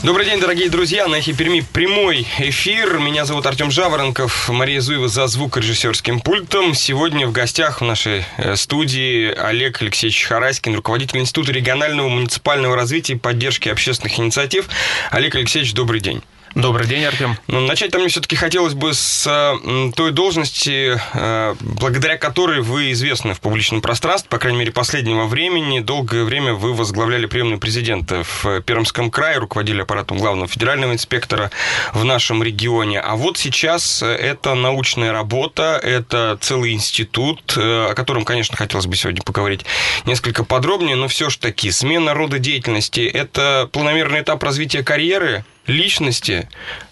Добрый день, дорогие друзья. На Эхе Перми прямой эфир. Меня зовут Артем Жаворонков. Мария Зуева за звукорежиссерским пультом. Сегодня в гостях в нашей студии Олег Алексеевич Хараськин, руководитель Института регионального муниципального развития и поддержки общественных инициатив. Олег Алексеевич, добрый день. Добрый день, Артем. Начать-то мне все-таки хотелось бы с той должности, благодаря которой вы известны в публичном пространстве, по крайней мере, последнего времени. Долгое время вы возглавляли приемную президента в Пермском крае, руководили аппаратом главного федерального инспектора в нашем регионе. А вот сейчас это научная работа, это целый институт, о котором, конечно, хотелось бы сегодня поговорить несколько подробнее, но все же таки смена рода деятельности – это планомерный этап развития карьеры, личности.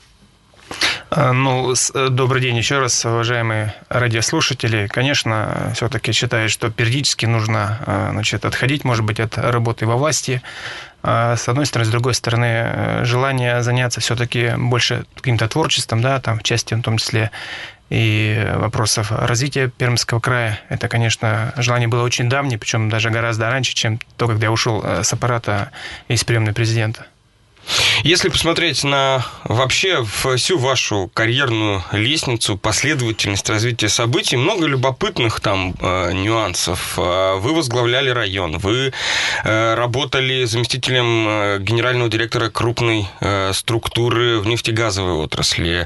Добрый день еще раз, уважаемые радиослушатели. Конечно, все-таки считаю, что периодически нужно отходить, может быть, от работы во власти. С одной стороны, с другой стороны, желание заняться все-таки больше каким-то творчеством, да, там, в части, в том числе, и вопросов развития Пермского края. Это, конечно, желание было очень давнее, причем даже гораздо раньше, чем то, когда я ушел с аппарата из приемной президента. Если посмотреть на вообще всю вашу карьерную лестницу, последовательность развития событий, много любопытных там нюансов. Вы возглавляли район, вы работали заместителем генерального директора крупной структуры в нефтегазовой отрасли.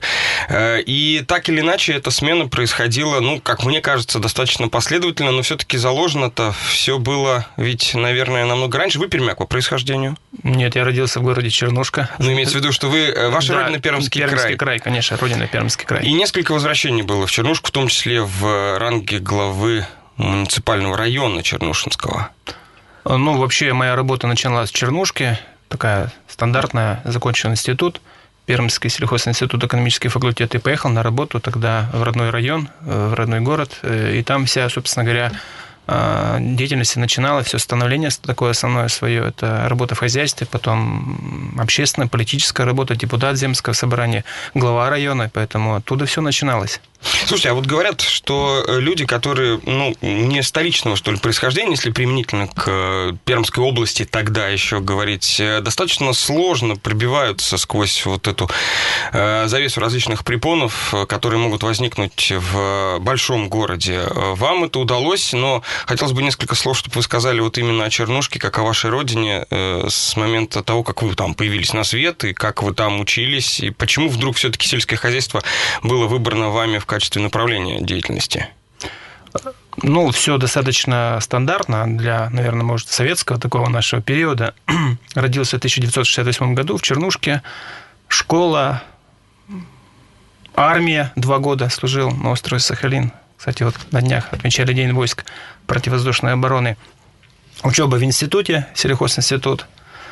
И так или иначе эта смена происходила, как мне кажется, достаточно последовательно, но все-таки заложено-то все было ведь, наверное, намного раньше. Вы пермяк по происхождению? Нет, я родился в городе Чернушка. Имеется в виду, что вы... Ваша родина Пермский край. Пермский край, конечно, родина Пермский край. И несколько возвращений было в Чернушку, в том числе в ранге главы муниципального района Чернушинского. Вообще, моя работа началась в Чернушке. Такая стандартная, закончил институт. Пермский сельхозинститут, экономический факультет, и поехал на работу тогда в родной район, в родной город. И там вся, собственно говоря, деятельность начинала, все становление такое основное свое, это работа в хозяйстве, потом общественная, политическая работа, депутат земского собрания, глава района, поэтому оттуда все начиналось. Слушайте, а вот говорят, что люди, которые, не столичного, что ли, происхождения, если применительно к Пермской области тогда еще говорить, достаточно сложно пробиваются сквозь вот эту завесу различных препонов, которые могут возникнуть в большом городе. Вам это удалось, но хотелось бы несколько слов, чтобы вы сказали вот именно о Чернушке, как о вашей родине, с момента того, как вы там появились на свет, и как вы там учились, и почему вдруг все-таки сельское хозяйство было выбрано вами в качестве направления деятельности? Все достаточно стандартно для, наверное, может, советского такого нашего периода. Родился в 1968 году в Чернушке. Школа, армия 2 года служил на острове Сахалин. Кстати, вот на днях отмечали День войск противовоздушной обороны. Учеба в институте, сельхозинститут.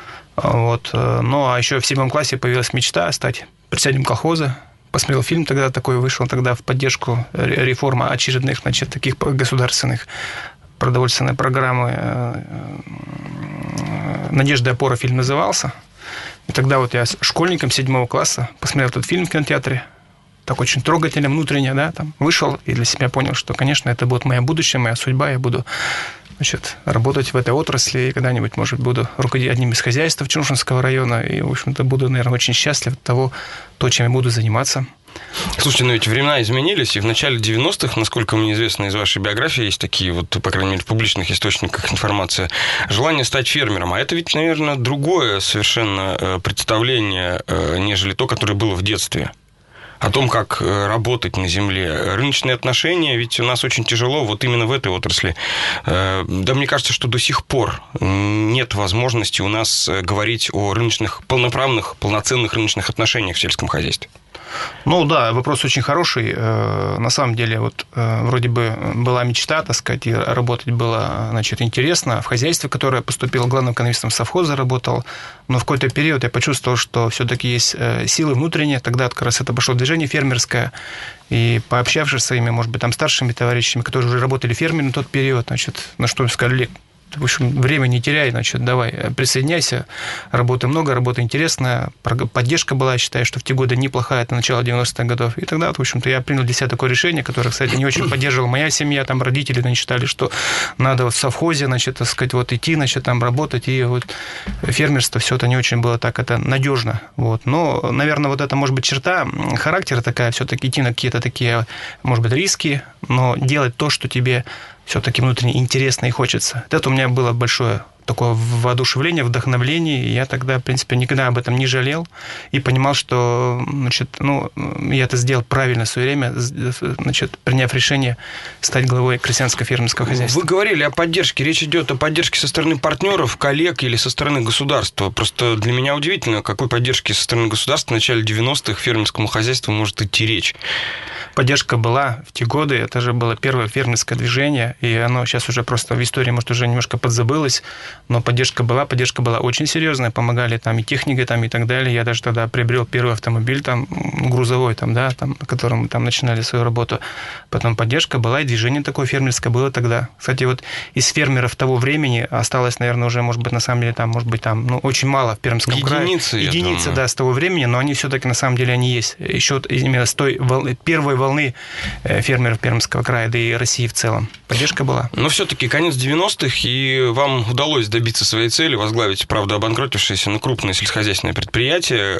А еще в 7 классе появилась мечта стать председателем колхоза. Посмотрел фильм тогда такой, вышел тогда в поддержку реформы очередных, таких государственных продовольственной программы. «Надежда и опора» фильм назывался. И тогда вот я школьником 7 класса посмотрел этот фильм в кинотеатре. Так очень трогательно, внутренне, да, там вышел и для себя понял, что, конечно, это будет мое будущее, моя судьба, я буду работать в этой отрасли, и когда-нибудь, может, буду руководить одним из хозяйств Чернушинского района, и, в общем-то, буду, наверное, очень счастлив от того, чем я буду заниматься. Слушайте, ведь времена изменились, и в начале 90-х, насколько мне известно из вашей биографии, есть такие по крайней мере, в публичных источниках информация, желание стать фермером. А это ведь, наверное, другое совершенно представление, нежели то, которое было в детстве. О том, как работать на земле. Рыночные отношения, ведь у нас очень тяжело вот именно в этой отрасли. Да, мне кажется, что до сих пор нет возможности у нас говорить о рыночных, полноправных, полноценных рыночных отношениях в сельском хозяйстве. Да, вопрос очень хороший. На самом деле, вроде бы была мечта, и работать было, интересно. В хозяйстве, которое поступил главным экономистом совхоза, работал. Но в какой-то период я почувствовал, что все-таки есть силы внутренние. Тогда как раз это пошло движение фермерское. И пообщавшись с своими, может быть, старшими товарищами, которые уже работали фермерами на тот период, что им сказали: в общем, время не теряй, значит, давай, присоединяйся, работы много, работа интересная, поддержка была, я считаю, что в те годы неплохая, это начало 90-х годов, и тогда, в общем-то, я принял для себя такое решение, которое, кстати, не очень поддерживала моя семья, там родители, они считали, что надо вот в совхозе, значит, так сказать, вот идти, значит, там работать, и вот фермерство, все это не очень было так, это надежно, вот, но, наверное, вот это, может быть, черта характера такая, все-таки идти на какие-то такие, может быть, риски, но делать то, что тебе все-таки внутренне интересно и хочется. Это у меня было большое такое воодушевление, вдохновление, и я тогда, в принципе, никогда об этом не жалел и понимал, что, значит, я это сделал правильно в свое время, значит, приняв решение стать главой крестьянско-фермерского хозяйства. Вы говорили о поддержке. Речь идет о поддержке со стороны партнеров, коллег или со стороны государства. Просто для меня удивительно, о какой поддержке со стороны государства в начале 90-х фермерскому хозяйству может идти речь. Поддержка была в те годы, это же было первое фермерское движение, и оно сейчас уже просто в истории, может, уже немножко подзабылось, но поддержка была очень серьезная, помогали там и техникой, там, и так далее. Я даже тогда приобрел первый автомобиль, там, грузовой, там, да, там, на котором мы там начинали свою работу. Потом поддержка была, и движение такое фермерское было тогда. Кстати, вот из фермеров того времени осталось, наверное, уже, может быть, на самом деле, там, может быть, там, очень мало в Пермском крае. Единицы, да, с того времени, но они все-таки, на самом деле, они есть. Еще именно с той первой волны фермеров Пермского края, да и России в целом. Поддержка была. Но все-таки конец 90-х, и вам удалось добиться своей цели, возглавить, правда, обанкротившееся, но крупное сельскохозяйственное предприятие.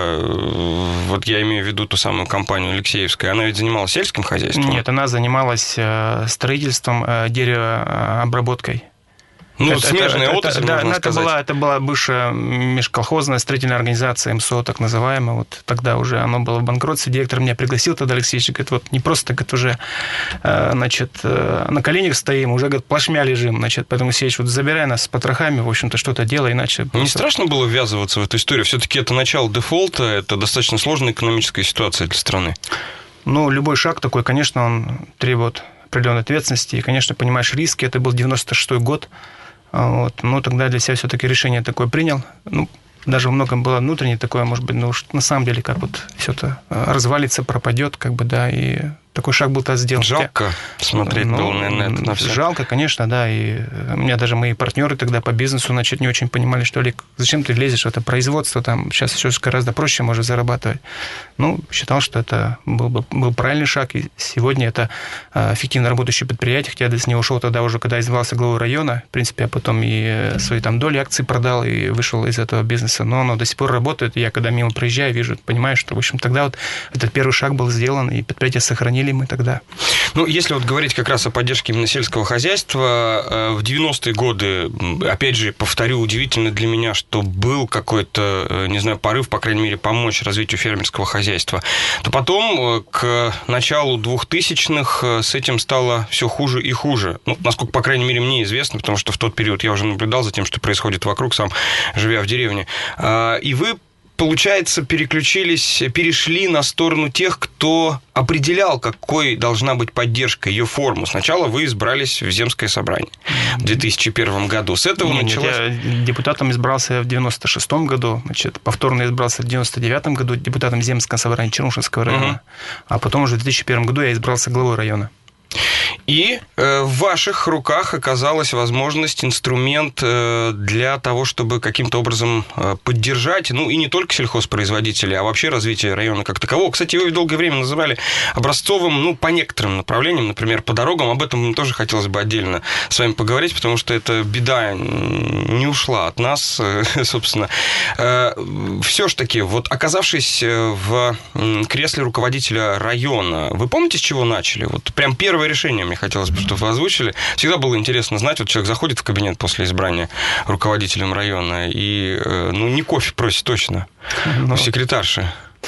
Вот я имею в виду ту самую компанию Алексеевская. Она ведь занималась сельским хозяйством? Нет, она занималась строительством, деревообработкой. Смежная отрасль, да, можно сказать. Это была бывшая межколхозная строительная организация МСО, так называемая. Вот тогда уже оно было в банкротстве. Директор меня пригласил тогда, Алексеевич, говорит, вот не просто так, это уже, значит, на коленях стоим, уже, говорит, плашмя лежим, значит, поэтому, Алексеевич, вот забирай нас с потрохами, в общем-то, что-то делай, иначе... Не страшно было ввязываться в эту историю? Все-таки это начало дефолта, это достаточно сложная экономическая ситуация для страны. Любой шаг такой, конечно, он требует определенной ответственности, и, конечно, понимаешь риски. Это был 96-й год. Вот. Но тогда для себя все-таки решение такое принял. Даже во многом было внутреннее такое, может быть, на самом деле, как вот все это развалится, пропадет, как бы, да, и такой шаг был тогда сделан. Жалко смотреть было, наверное, это на все. Жалко, конечно, да, и у меня даже мои партнеры тогда по бизнесу, значит, не очень понимали, что, Олег, зачем ты лезешь в это производство, там, сейчас все гораздо проще можно зарабатывать. Считал, что это был правильный шаг, и сегодня это эффективно работающее предприятие, хотя я с него ушел тогда уже, когда избрался главой района, в принципе, я потом и свои там доли акций продал, и вышел из этого бизнеса, но оно до сих пор работает, и я когда мимо проезжаю, вижу, понимаю, что, в общем, тогда вот этот первый шаг был сделан, и предприятие сохранили мы тогда. Если вот говорить как раз о поддержке именно сельского хозяйства, в 90-е годы, опять же, повторю, удивительно для меня, что был какой-то, не знаю, порыв, по крайней мере, помочь развитию фермерского хозяйства, то потом, к началу 2000-х, с этим стало все хуже и хуже. Насколько, по крайней мере, мне известно, потому что в тот период я уже наблюдал за тем, что происходит вокруг, сам живя в деревне. И вы, получается, перешли на сторону тех, кто определял, какой должна быть поддержка, ее форму. Сначала вы избрались в Земское собрание в 2001 году. С этого началось... Я депутатом избрался в 96-м году, значит, повторно избрался в 99-м году депутатом Земского собрания Чернушинского района, а потом уже в 2001 году я избрался главой района. И в ваших руках оказалась возможность, инструмент для того, чтобы каким-то образом поддержать, и не только сельхозпроизводителей, а вообще развитие района как такового. Кстати, вы долгое время называли образцовым, по некоторым направлениям, например, по дорогам. Об этом тоже хотелось бы отдельно с вами поговорить, потому что эта беда не ушла от нас, собственно. Все ж таки, вот оказавшись в кресле руководителя района, вы помните, с чего начали? Вот прям первое решение мне хотелось бы, чтобы вы озвучили. Всегда было интересно знать, вот человек заходит в кабинет после избрания руководителем района и, не кофе просит точно, у секретарши.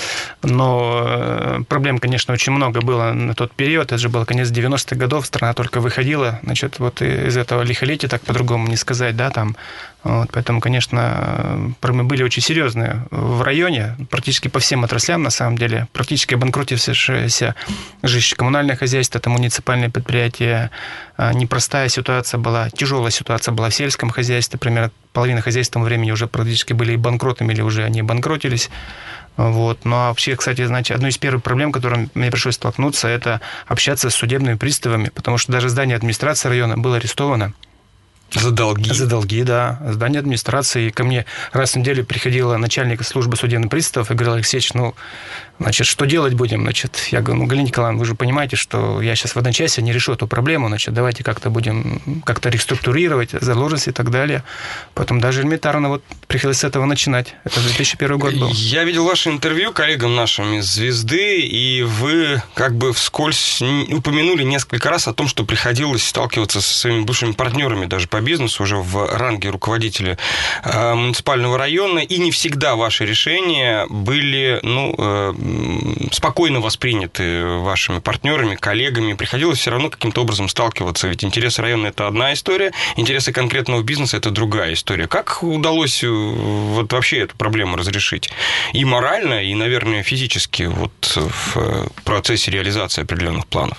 Но проблем, конечно, очень много было на тот период. Это же был конец 90-х годов, страна только выходила. Значит, вот из этого лихолетия, так по-другому не сказать, да, там. Вот, поэтому, конечно, проблемы были очень серьезные в районе, практически по всем отраслям, на самом деле. Практически обанкротившееся жилищно-коммунальное хозяйство, это муниципальные предприятия. Непростая ситуация была, тяжелая ситуация была в сельском хозяйстве. Примерно половина хозяйств в том времени уже практически были и банкротами, или уже они банкротились. Вот. Ну, а вообще, кстати, знаете, одной из первых проблем, с которыми мне пришлось столкнуться, это общаться с судебными приставами, потому что даже здание администрации района было арестовано. За долги? За долги, да. Здание администрации. И ко мне раз в неделю приходила начальник службы судебных приставов и говорил: Алексеевич, значит, что делать будем? Значит, я говорю: Галина Николаевна, вы же понимаете, что я сейчас в одночасье не решу эту проблему, значит, давайте как-то будем реструктурировать задолженности и так далее. Потом даже элементарно вот приходилось с этого начинать. Это 2001 год был. Я видел ваше интервью коллегам нашим из «Звезды», и вы как бы вскользь упомянули несколько раз о том, что приходилось сталкиваться со своими бывшими партнерами даже по бизнесу уже в ранге руководителя муниципального района, и не всегда ваши решения были, спокойно восприняты вашими партнерами, коллегами. Приходилось все равно каким-то образом сталкиваться, ведь интересы района – это одна история, интересы конкретного бизнеса – это другая история. Как удалось вот вообще эту проблему разрешить? И морально, и, наверное, физически вот в процессе реализации определенных планов?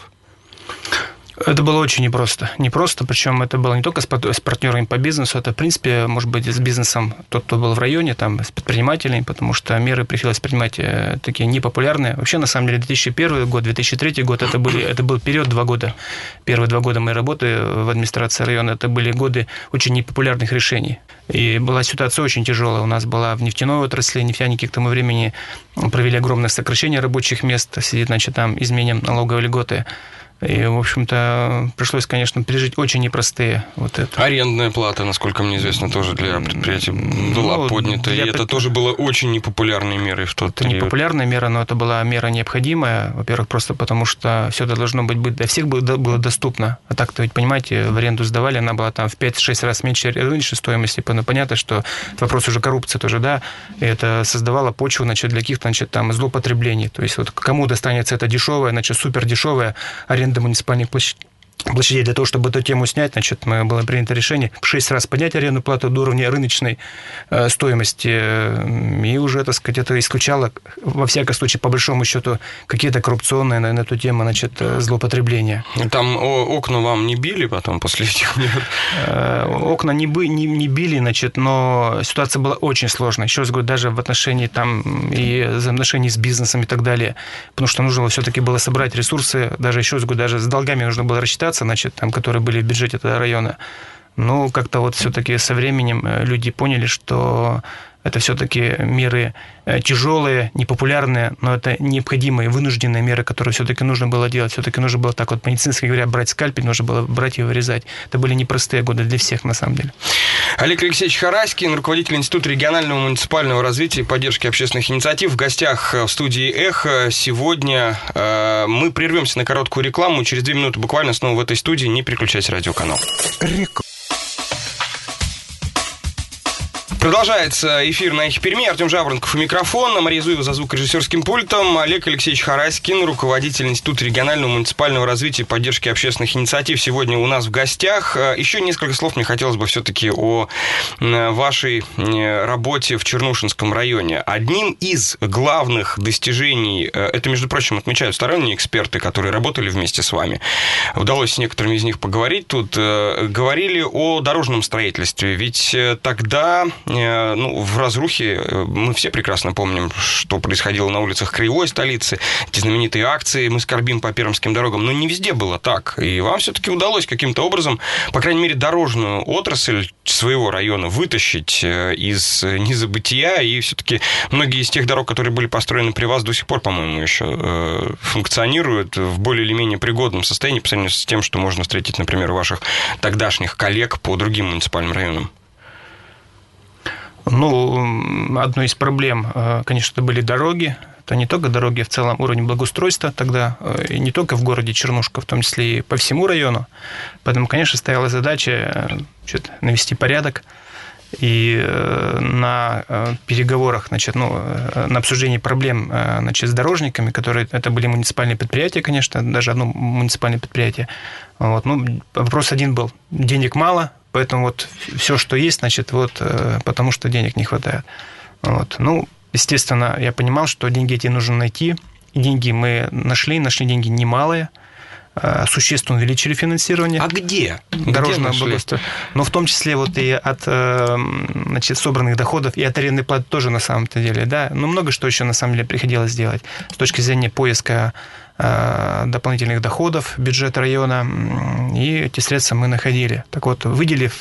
Это было очень непросто. Непросто, причем это было не только с партнерами по бизнесу, это, в принципе, может быть, с бизнесом, тот, кто был в районе, там, с предпринимателями, потому что меры приходилось принимать такие непопулярные. Вообще, на самом деле, 2001 год, 2003 год, это был период 2 года. Первые 2 года моей работы в администрации района, это были годы очень непопулярных решений. И была ситуация очень тяжелая. У нас была в нефтяной отрасли, нефтяники к тому времени провели огромное сокращение рабочих мест, значит, там изменим налоговые льготы. И, в общем-то, пришлось, конечно, пережить очень непростые вот это. Арендная плата, насколько мне известно, тоже для предприятий была поднята. И это тоже было очень непопулярной мерой в тот период. Это непопулярная мера, но это была мера необходимая. Во-первых, просто потому что все должно быть для всех было доступно. А так-то, ведь, понимаете, в аренду сдавали, она была там в 5-6 раз меньше рыночной стоимости. Понятно, что вопрос уже коррупции тоже, да. И это создавало почву, значит, для каких-то, значит, там злоупотреблений. То есть вот кому достанется это дешевое, значит, супер дешевое аренда муниципальных площадей. Для того, чтобы эту тему снять, значит, было принято решение в 6 раз поднять арендную плату до уровня рыночной стоимости, и уже, так сказать, это исключало, во всяком случае, по большому счету, какие-то коррупционные на эту тему, значит, злоупотребления. Там окна вам не били потом после этих мер? Окна не били, значит, но ситуация была очень сложная. Еще раз говорю, даже в отношении там и взаимоотношений с бизнесом и так далее, потому что нужно все-таки было собрать ресурсы, даже, еще раз говорю, даже с долгами нужно было рассчитаться, значит, там, которые были в бюджете этого района. Но как-то вот все-таки со временем люди поняли, что это все-таки меры тяжелые, непопулярные, но это необходимые, вынужденные меры, которые все-таки нужно было делать. Все-таки нужно было так вот по-медицински говоря брать скальпель, нужно было брать и вырезать. Это были непростые годы для всех, на самом деле. Олег Алексеевич Хараськин, руководитель Института регионального муниципального развития и поддержки общественных инициатив, в гостях в студии «Эхо». Сегодня мы прервемся на короткую рекламу. Через 2 минуты буквально снова в этой студии. Не переключайте радиоканал. Продолжается эфир на «Эхе Перми». Артем Жаворонков у микрофона, Мария Зуева за звукорежиссерским пультом, Олег Алексеевич Хараськин, руководитель Института регионального муниципального развития и поддержки общественных инициатив, сегодня у нас в гостях. Еще несколько слов мне хотелось бы все-таки о вашей работе в Чернушинском районе. Одним из главных достижений, это, между прочим, отмечают сторонние эксперты, которые работали вместе с вами, удалось с некоторыми из них поговорить тут, говорили о дорожном строительстве, ведь тогда... в разрухе мы все прекрасно помним, что происходило на улицах краевой столицы, эти знаменитые акции «Мы скорбим по пермским дорогам», но не везде было так. И вам все-таки удалось каким-то образом, по крайней мере, дорожную отрасль своего района вытащить из незабытия, и все-таки многие из тех дорог, которые были построены при вас, до сих пор, по-моему, еще функционируют в более или менее пригодном состоянии по сравнению с тем, что можно встретить, например, у ваших тогдашних коллег по другим муниципальным районам. Одной из проблем, конечно, это были дороги. Это не только дороги, а в целом уровень благоустройства тогда, и не только в городе Чернушка, в том числе и по всему району. Поэтому, конечно, стояла задача навести порядок. И на переговорах, значит, на обсуждении проблем, значит, с дорожниками, которые, это были муниципальные предприятия, конечно, даже одно муниципальное предприятие. Вот, вопрос один был: денег мало, поэтому вот все, что есть, значит, вот потому что денег не хватает. Вот. Естественно, я понимал, что деньги эти нужно найти. И деньги мы нашли деньги немалые. существенно увеличили финансирование. А где? Дорожного благоустройства. Но в том числе вот и от собранных доходов, и от арендной платы тоже на самом-то деле. Да? Но много что еще на самом деле приходилось делать с точки зрения поиска дополнительных доходов в бюджет района, и эти средства мы находили. Так вот, выделив,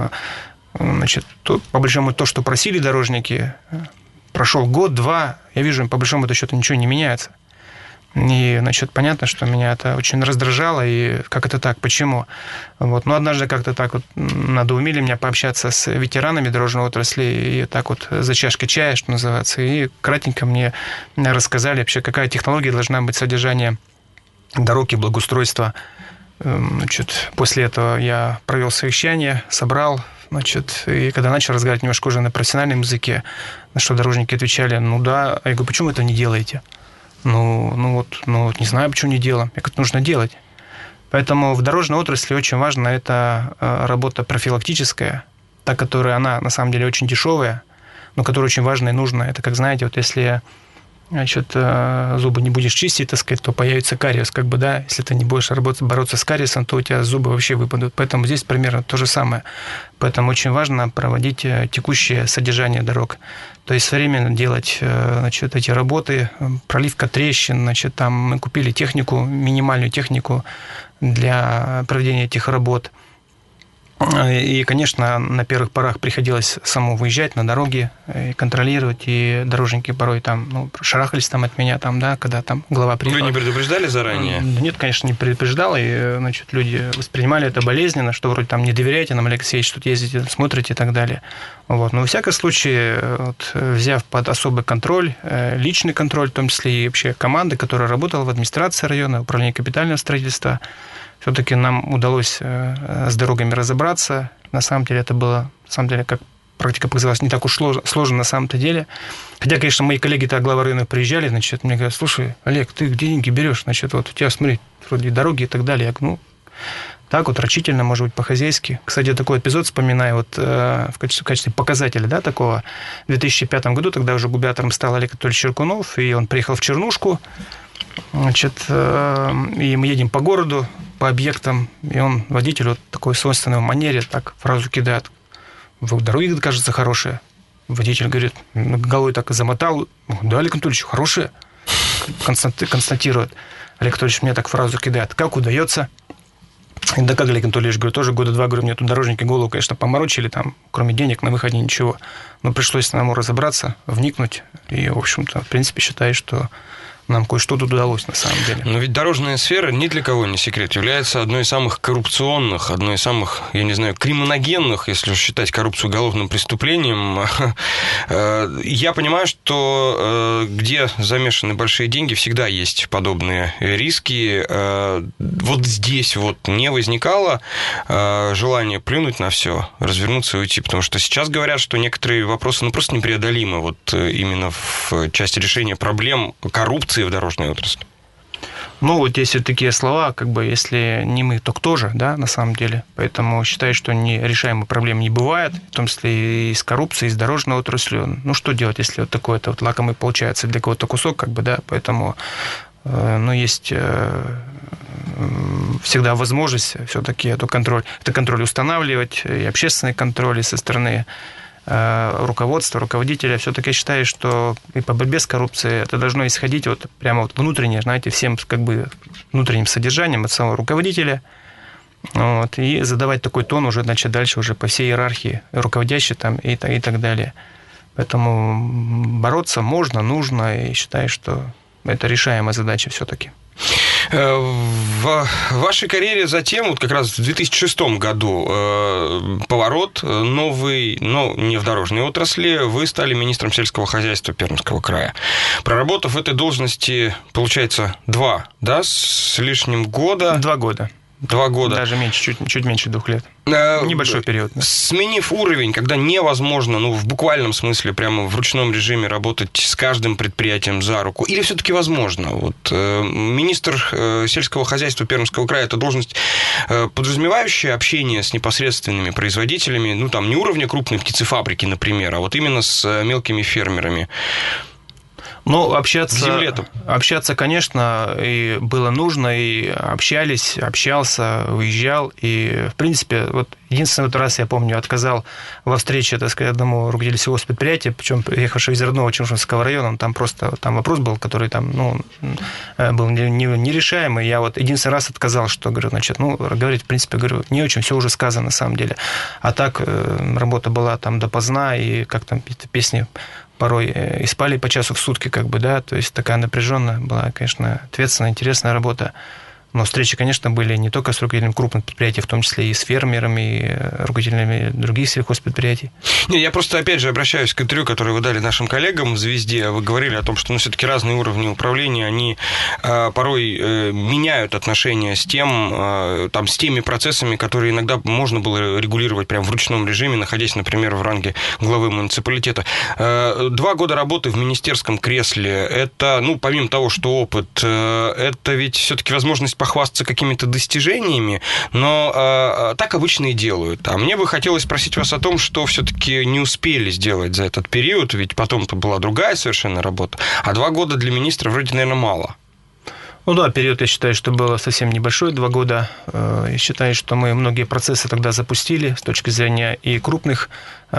по большому, то, что просили дорожники, прошел год-два, я вижу, по большому счету ничего не меняется. И, понятно, что меня это очень раздражало, и как это так, почему? Вот. Но однажды как-то так вот надоумили меня пообщаться с ветеранами дорожной отрасли, и так вот за чашкой чая, что называется, и кратенько мне рассказали вообще, какая технология должна быть содержания дорог и благоустройства. После этого я провел совещание, собрал, и когда начал разговаривать немножко уже на профессиональном языке, на что дорожники отвечали, да, я говорю, почему вы это не делаете? Не знаю, почему не делаем. Это нужно делать. Поэтому в дорожной отрасли очень важна эта работа профилактическая, та, которая, она на самом деле очень дешевая, но которая очень важна и нужна. Это, как знаете, вот если зубы не будешь чистить, так сказать, то появится кариес, да, если ты не будешь бороться с кариесом, то у тебя зубы вообще выпадут. Поэтому здесь примерно то же самое. Поэтому очень важно проводить текущее содержание дорог. То есть современно делать, эти работы, проливка трещин, там мы купили технику, минимальную технику для проведения этих работ. И, конечно, на первых порах приходилось самому выезжать на дороги и контролировать, и дорожники порой там, шарахались там от меня, когда там глава приехала. Вы не предупреждали заранее? Нет, конечно, не предупреждал, и, люди воспринимали это болезненно, что вроде там не доверяете нам, Олег Алексеевич, тут ездите, смотрите и так далее. Вот. Но, во всяком случае, взяв под особый контроль, личный контроль, в том числе и вообще команды, которая работала в администрации района, управлении капитального строительства, все-таки нам удалось с дорогами разобраться. На самом деле это было, как практика показалась, не так уж сложно на самом-то деле. Хотя, конечно, мои коллеги-то, главы районов, приезжали, мне говорят, слушай, Олег, ты где деньги берешь? Вот у тебя, смотри, вроде дороги и так далее. Я говорю, так вот, рачительно, может быть, по-хозяйски. Кстати, такой эпизод вспоминаю в качестве показателя, такого. В 2005 году тогда уже губернатором стал Олег Анатольевич Черкунов, и он приехал в Чернушку, и мы едем по городу, по объектам, и он, водитель, в такой свойственной манере, так фразу кидает. Дороги, кажется, хорошие. Водитель говорит, головой так и замотал. Да, Олег Анатольевич, хорошие. Констатирует. Олег Анатольевич мне так фразу кидает. Как удается? Да как, Олег Анатольевич, говорю, тоже года два, говорю, мне тут дорожники голову, конечно, поморочили, кроме денег на выходе ничего. Но пришлось самому разобраться, вникнуть. И, в общем-то, в принципе, считаю, что нам кое-что тут удалось, на самом деле. Но ведь дорожная сфера, ни для кого не секрет, является одной из самых коррупционных, одной из самых, криминогенных, если считать коррупцию уголовным преступлением. Я понимаю, что где замешаны большие деньги, всегда есть подобные риски. Вот здесь не возникало желания плюнуть на все, развернуться и уйти, потому что сейчас говорят, что некоторые вопросы просто непреодолимы именно в части решения проблем коррупции в дорожной отрасли. Есть вот такие слова, если не мы, то кто же, да, на самом деле. Поэтому считаю, что нерешаемых проблем не бывает, в том числе и с коррупцией, и с дорожной отраслью. Что делать, если такой-то лакомый получается для кого-то кусок, да, поэтому есть всегда возможность все-таки этот контроль устанавливать, и общественный контроль, и со стороны руководства, руководителя. Все-таки считаю, что и по борьбе с коррупцией это должно исходить прямо внутренне, знаете, всем внутренним содержанием от самого руководителя, и задавать такой тон уже, дальше уже по всей иерархии руководящей и так далее. Поэтому бороться можно, нужно, и считаю, что это решаемая задача все-таки. В вашей карьере затем, как раз в 2006 году, поворот новый, но не в дорожной отрасли, вы стали министром сельского хозяйства Пермского края. Проработав в этой должности, получается, 2 с лишним года. 2 года. 2 года. Даже меньше, чуть меньше 2 лет. Небольшой период. Да. Сменив уровень, когда невозможно, в буквальном смысле, прямо в ручном режиме работать с каждым предприятием за руку, или все-таки возможно? Министр сельского хозяйства Пермского края – это должность, подразумевающая общение с непосредственными производителями, не уровня крупной птицефабрики, например, а именно с мелкими фермерами. Ну, общаться, конечно, и было нужно, и общался, выезжал, и, в принципе, вот единственный вот раз, я помню, отказал во встрече, так сказать, одному руководителю сельхозпредприятия, причем приехавшего из Родного Чернушевского района, там просто вопрос был, который там, был нерешаемый. Я вот единственный раз отказал, что, говорю, говорить, в принципе, говорю, не очень, все уже сказано на самом деле. А так работа была там допоздна, и как там песни порой и спали по часу в сутки, то есть такая напряженная была, конечно, ответственная, интересная работа. Но встречи, конечно, были не только с руководителями крупных предприятий, в том числе и с фермерами, и руководителями других сельхозпредприятий. Я просто, опять же, обращаюсь к интервью, которое вы дали нашим коллегам в «Звезде». Вы говорили о том, что все-таки разные уровни управления, они порой меняют отношения с теми процессами, которые иногда можно было регулировать прямо в ручном режиме, находясь, например, в ранге главы муниципалитета. 2 года работы в министерском кресле, это, помимо того, что опыт, это ведь все-таки возможность похвастаться какими-то достижениями, но так обычно и делают. А мне бы хотелось спросить вас о том, что все-таки не успели сделать за этот период, ведь потом-то была другая совершенно работа, а 2 года для министра вроде, наверное, мало. Период, я считаю, что было совсем небольшой, 2 года. Я считаю, что мы многие процессы тогда запустили с точки зрения и крупных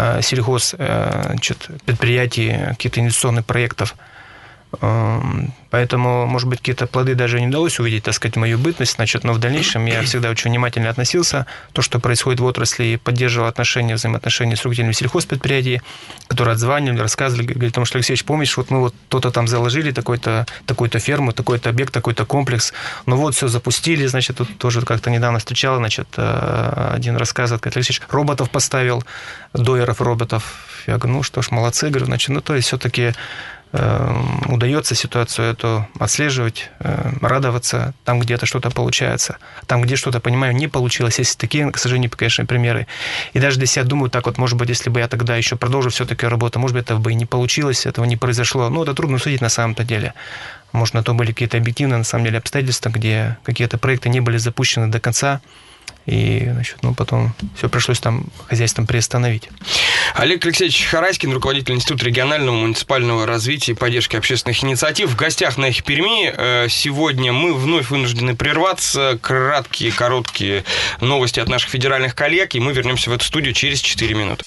сельхозпредприятий, каких-то инвестиционных проектов. Поэтому, может быть, какие-то плоды даже не удалось увидеть, так сказать, мою бытность, но в дальнейшем я всегда очень внимательно относился к тому, что происходит в отрасли, и поддерживал взаимоотношения с руководителями сельхозпредприятий, которые отзванивали, рассказывали, говорили, потому что, Алексеевич, помнишь, вот мы то-то там заложили, такую-то ферму, такой-то объект, такой-то комплекс, все запустили, тут тоже как-то недавно встречал, один рассказывает, Алексеевич, роботов поставил, доеров роботов. Я говорю, что ж, молодцы, говорю, то есть все-таки удается ситуацию эту отслеживать, радоваться там, где-то что-то получается. Там, где что-то, понимаю, не получилось. Есть такие, к сожалению, конечно, примеры. И даже для себя думаю, может быть, если бы я тогда еще продолжил все-таки работу, может быть, этого бы и не получилось, этого не произошло. Это трудно судить на самом-то деле. Может, на то были какие-то объективные, на самом деле, обстоятельства, где какие-то проекты не были запущены до конца. И, потом все пришлось хозяйством приостановить. Олег Алексеевич Хараськин, руководитель Института регионального муниципального развития и поддержки общественных инициатив. В гостях на «Эхе Перми» сегодня мы вновь вынуждены прерваться. Короткие новости от наших федеральных коллег, и мы вернемся в эту студию через 4 минуты.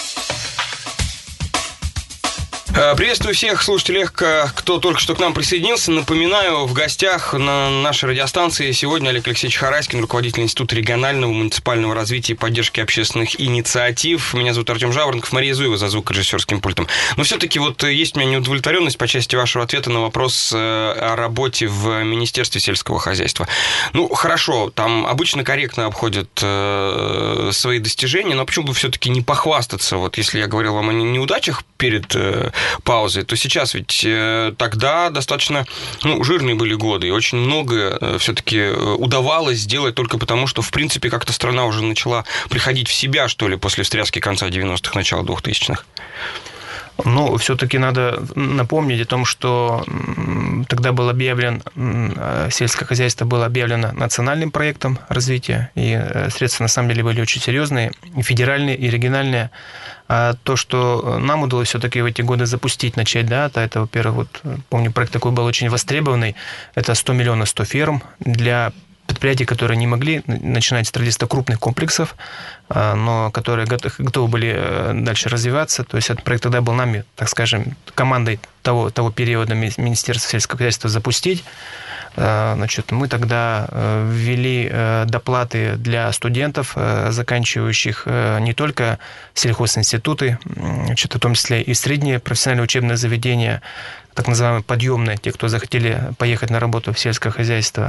Приветствую всех слушателей, кто только что к нам присоединился. Напоминаю, в гостях на нашей радиостанции сегодня Олег Алексеевич Хараськин, руководитель Института регионального муниципального развития и поддержки общественных инициатив. Меня зовут Артем Жаворонков, Мария Зуева за звукорежиссерским пультом. Но все-таки есть у меня неудовлетворенность по части вашего ответа на вопрос о работе в Министерстве сельского хозяйства. Хорошо, там обычно корректно обходят свои достижения, но почему бы все-таки не похвастаться? Если я говорил вам о неудачах перед паузы, то сейчас ведь тогда достаточно жирные были годы, и очень многое все-таки удавалось сделать только потому, что, в принципе, как-то страна уже начала приходить в себя, что ли, после встряски конца 90-х, начала 2000-х. Все-таки надо напомнить о том, что тогда был объявлен, сельское хозяйство было объявлено национальным проектом развития, и средства, на самом деле, были очень серьезные, и федеральные, и региональные. А то, что нам удалось все-таки в эти годы начать, это, во-первых, помню, проект такой был очень востребованный, это 100 миллионов 100 ферм для предприятий, которые не могли начинать строительство крупных комплексов, но которые готовы были дальше развиваться. То есть этот проект тогда был нами, так скажем, командой того периода Министерства сельского хозяйства запустить. Мы тогда ввели доплаты для студентов, заканчивающих не только сельхозинституты, в том числе и средние профессиональные учебные заведения, так называемые подъемные, те, кто захотели поехать на работу в сельское хозяйство.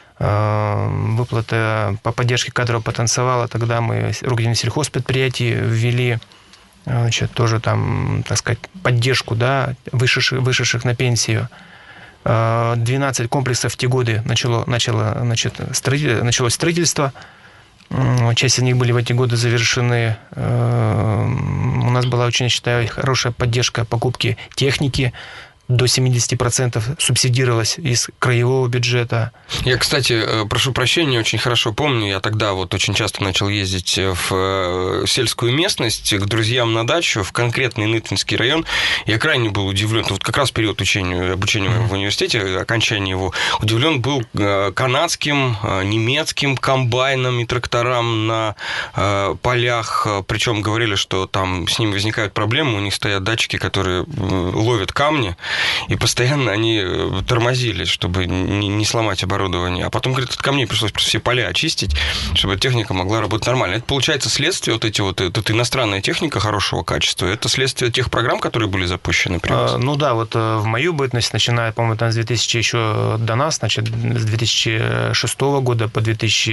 Выплата по поддержке кадрового потенциала, тогда мы руководители сельхозпредприятий ввели тоже поддержку вышедших на пенсию. 12 комплексов в те годы началось строительство. Часть из них были в эти годы завершены. У нас была очень, я считаю, хорошая поддержка покупки техники. до 70% субсидировалось из краевого бюджета. Я, кстати, прошу прощения, очень хорошо помню, я тогда вот очень часто начал ездить в сельскую местность к друзьям на дачу, в конкретный Нытвенский район. Я крайне был удивлен, вот как раз период обучения в университете, окончания его, удивлен был канадским, немецким комбайном и тракторам на полях, причем говорили, что там с ними возникают проблемы, у них стоят датчики, которые ловят камни, и постоянно они тормозили, чтобы не сломать оборудование. А потом, говорит, от камней пришлось просто все поля очистить, чтобы техника могла работать нормально. Это, получается, следствие эта иностранная техника хорошего качества, это следствие тех программ, которые были запущены при вас? Ну да, вот в мою бытность, начиная, по-моему, там с 2000 еще до нас, значит, с 2006 года по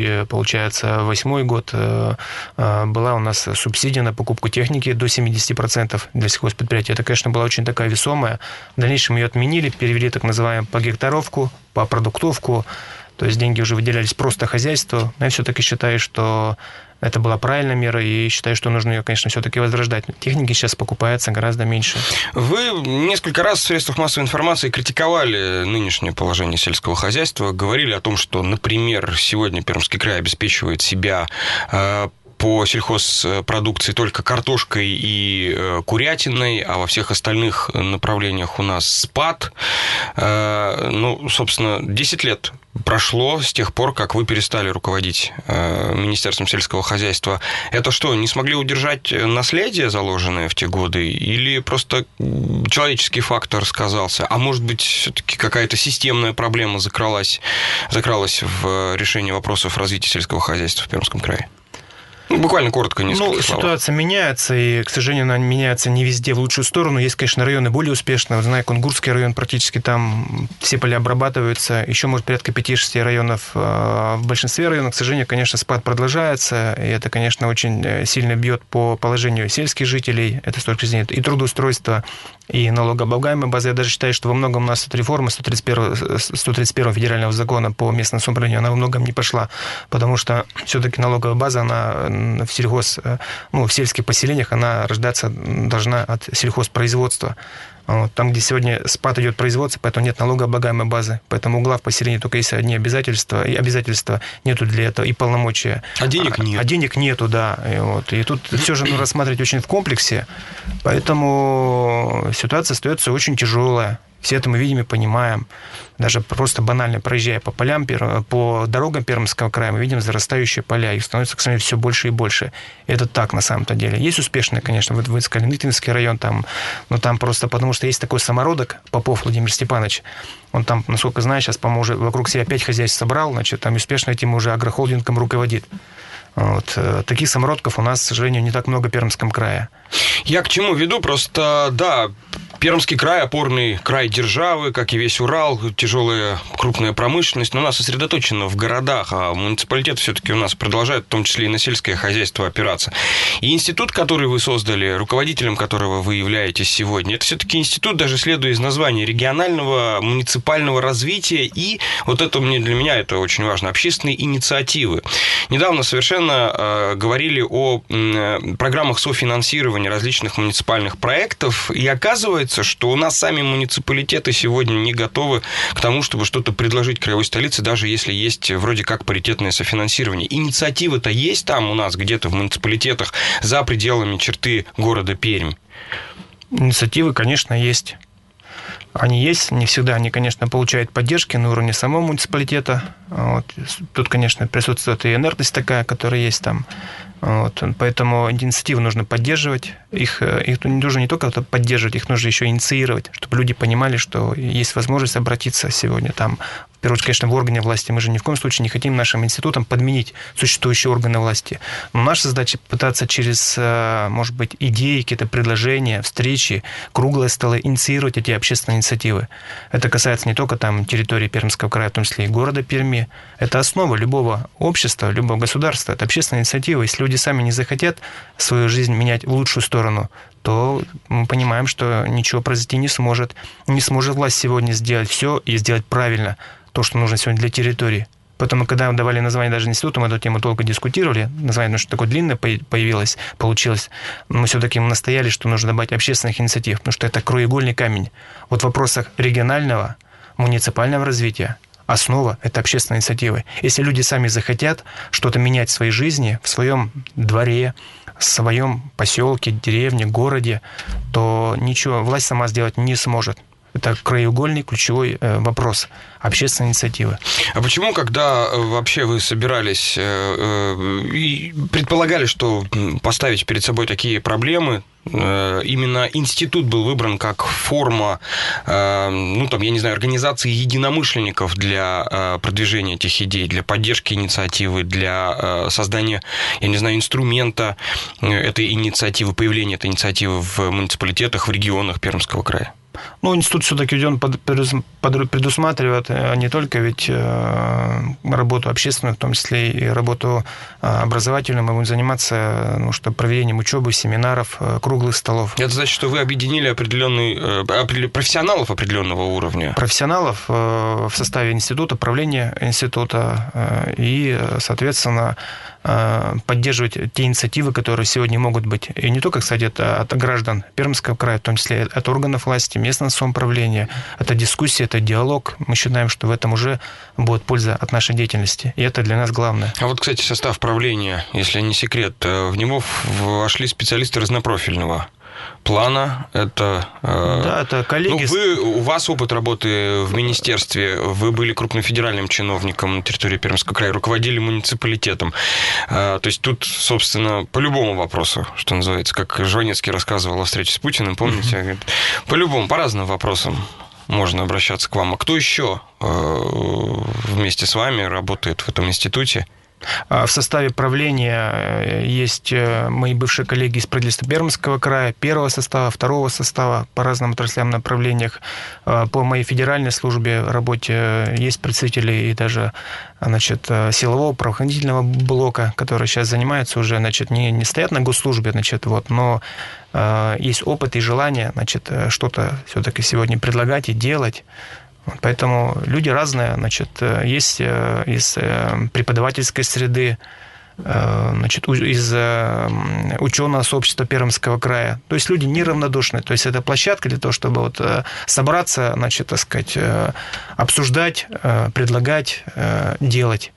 2008 год была у нас субсидия на покупку техники до 70% для сельхозпредприятий. Это, конечно, была очень такая весомая. В дальнейшем ее отменили, перевели так называемую по гектаровку, по продуктовку. То есть деньги уже выделялись просто хозяйству. Но я все-таки считаю, что это была правильная мера, и считаю, что нужно ее, конечно, все-таки возрождать. Техники сейчас покупается гораздо меньше. Вы несколько раз в средствах массовой информации критиковали нынешнее положение сельского хозяйства, говорили о том, что, например, сегодня Пермский край обеспечивает себя по сельхозпродукции только картошкой и курятиной, а во всех остальных направлениях у нас спад. Ну, собственно, 10 лет прошло с тех пор, как вы перестали руководить Министерством сельского хозяйства. Это что, не смогли удержать наследие, заложенное в те годы, или просто человеческий фактор сказался? А может быть, все-таки какая-то системная проблема закралась в решении вопросов развития сельского хозяйства в Пермском крае? Буквально коротко, несколько слов. Ситуация меняется, и, к сожалению, она меняется не везде в лучшую сторону. Есть, конечно, районы более успешные. Вот, знаю, Кунгурский район, практически там все поля обрабатываются. Еще, может, порядка 5-6 районов. В большинстве районов, к сожалению, конечно, спад продолжается. И это, конечно, очень сильно бьет по положению сельских жителей. Это с точки зрения и трудоустройства, и налогооблагаемой базы. Я даже считаю, что во многом у нас от реформы 131 федерального закона по местному самоуправлению, она во многом не пошла, потому что все-таки налоговая база, она в в сельских поселениях, она рождаться должна от сельхозпроизводства. Вот. Там, где сегодня спад идет производство, поэтому нет налогооблагаемой базы. Поэтому у глав поселений только есть одни обязательства, и обязательства нету для этого, и полномочия. А денег нет. А денег нету, да. И тут все же нужно рассматривать очень в комплексе. Поэтому ситуация остается очень тяжелая. Все это мы видим и понимаем. Даже просто банально проезжая по полям, по дорогам Пермского края, мы видим зарастающие поля. Их становится, к сожалению, все больше и больше. И это так на самом-то деле. Есть успешные, конечно, вот вы сказали, Нытвенский район, но там просто потому, что есть такой самородок, Попов Владимир Степанович. Он там, насколько знаю, сейчас, по-моему, уже вокруг себя 5 хозяйств собрал, значит, там успешно этим уже агрохолдингом руководит. Вот. Таких самородков у нас, к сожалению, не так много в Пермском крае. Я к чему веду? Просто, да, Пермский край, опорный край державы, как и весь Урал, тяжелая крупная промышленность, но она сосредоточена в городах, а муниципалитеты все-таки у нас продолжают, в том числе и на сельское хозяйство, опираться. И институт, который вы создали, руководителем которого вы являетесь сегодня, это все-таки институт, даже следуя из названия, регионального муниципального развития, и вот это для меня это очень важно, общественные инициативы. Недавно совершенно говорили о программах софинансирования различных муниципальных проектов, и оказывается, что у нас сами муниципалитеты сегодня не готовы к тому, чтобы что-то предложить краевой столице, даже если есть вроде как паритетное софинансирование. Инициативы-то есть там у нас где-то в муниципалитетах за пределами черты города Пермь? Инициативы, конечно, есть. Они есть, не всегда они, конечно, получают поддержки на уровне самого муниципалитета. Вот. Тут, конечно, присутствует и инертность такая, которая есть там. Вот. Поэтому инициативы нужно поддерживать. Их нужно не только поддерживать, их нужно еще инициировать, чтобы люди понимали, что есть возможность обратиться сегодня там. В первую очередь, конечно, в органы власти. Мы же ни в коем случае не хотим нашим институтам подменить существующие органы власти. Но наша задача пытаться через, может быть, идеи, какие-то предложения, встречи, круглые столы инициировать эти общественные инициативы. Это касается не только там территории Пермского края, в том числе и города Перми. Это основа любого общества, любого государства. Это общественная инициатива. Если люди сами не захотят свою жизнь менять в лучшую сторону, то мы понимаем, что ничего произойти не сможет. Не сможет власть сегодня сделать все и сделать правильно то, что нужно сегодня для территории. Поэтому, когда давали название даже института, мы эту тему долго дискутировали. Название, что такое длинное получилось. Мы все-таки настояли, что нужно добавить общественных инициатив, потому что это краеугольный камень. Вот в вопросах регионального, муниципального развития основа – это общественные инициативы. Если люди сами захотят что-то менять в своей жизни, в своем дворе, в своем поселке, деревне, городе, то ничего власть сама сделать не сможет. Это краеугольный, ключевой вопрос общественной инициативы. А почему, когда вообще вы собирались и предполагали, что поставить перед собой такие проблемы, именно институт был выбран как форма, организации единомышленников для продвижения этих идей, для поддержки инициативы, для создания, инструмента этой инициативы, появления этой инициативы в муниципалитетах, в регионах Пермского края? Институт все-таки предусматривает не только ведь работу общественную, в том числе и работу образовательную. Мы будем заниматься проведением учебы, семинаров, круглых столов. Это значит, что вы объединили профессионалов определенного уровня? Профессионалов в составе института, правления института и, соответственно, поддерживать те инициативы, которые сегодня могут быть. И не только, кстати, от граждан Пермского края, в том числе от органов власти, местного самоуправления. Это дискуссия, это диалог. Мы считаем, что в этом уже будет польза от нашей деятельности. И это для нас главное. А вот, кстати, состав правления, если не секрет, в него вошли специалисты разнопрофильного плана. Это, это коллеги. У вас опыт работы в министерстве, вы были крупным федеральным чиновником на территории Пермского края, руководили муниципалитетом. То есть тут, собственно, по любому вопросу, что называется, как Жванецкий рассказывал о встрече с Путиным, помните? По-любому, по разным вопросам можно обращаться к вам. А кто еще вместе с вами работает в этом институте? В составе правления есть мои бывшие коллеги из правительства Пермского края, первого состава, второго состава по разным отраслям, направлениях. По моей федеральной службе работе есть представители и даже силового правоохранительного блока, которые сейчас занимаются уже, не стоят на госслужбе, но есть опыт и желание, что-то все-таки сегодня предлагать и делать. Поэтому люди разные, есть из преподавательской среды, из ученого сообщества Пермского края. То есть люди неравнодушны. То есть это площадка для того, чтобы собраться, обсуждать, предлагать, делать.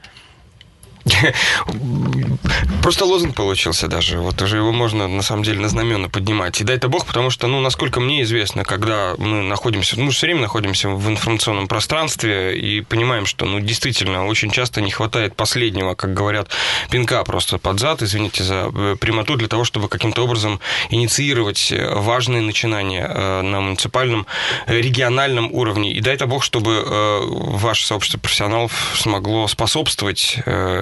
Просто лозунг получился даже. Вот уже его можно, на самом деле, на знамена поднимать. И дай-то Бог, потому что, насколько мне известно, когда мы находимся, все время находимся в информационном пространстве и понимаем, что, действительно, очень часто не хватает последнего, как говорят, пинка просто под зад, извините за прямоту, для того, чтобы каким-то образом инициировать важные начинания на муниципальном, региональном уровне. И дай-то Бог, чтобы ваше сообщество профессионалов смогло способствовать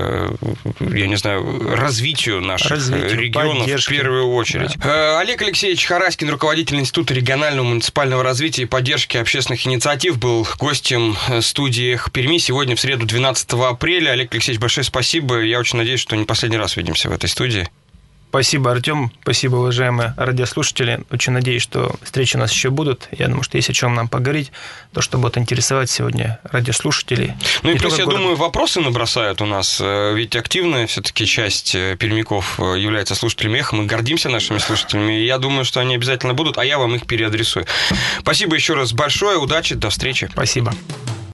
развитию наших регионов поддержки. В первую очередь. Да. Олег Алексеевич Хараськин, руководитель Института регионального муниципального развития и поддержки общественных инициатив, был гостем студии «Эхо Перми» сегодня, в среду, 12 апреля. Олег Алексеевич, большое спасибо. Я очень надеюсь, что не последний раз увидимся в этой студии. Спасибо, Артем. Спасибо, уважаемые радиослушатели. Очень надеюсь, что встречи у нас еще будут. Я думаю, что есть о чем нам поговорить. То, что будет интересовать сегодня радиослушателей. И плюс, я думаю, вопросы набросают у нас. Ведь активная все-таки часть пермяков является слушателями «Эхо». Мы гордимся нашими слушателями. И я думаю, что они обязательно будут, а я вам их переадресую. Спасибо еще раз большое. Удачи. До встречи. Спасибо.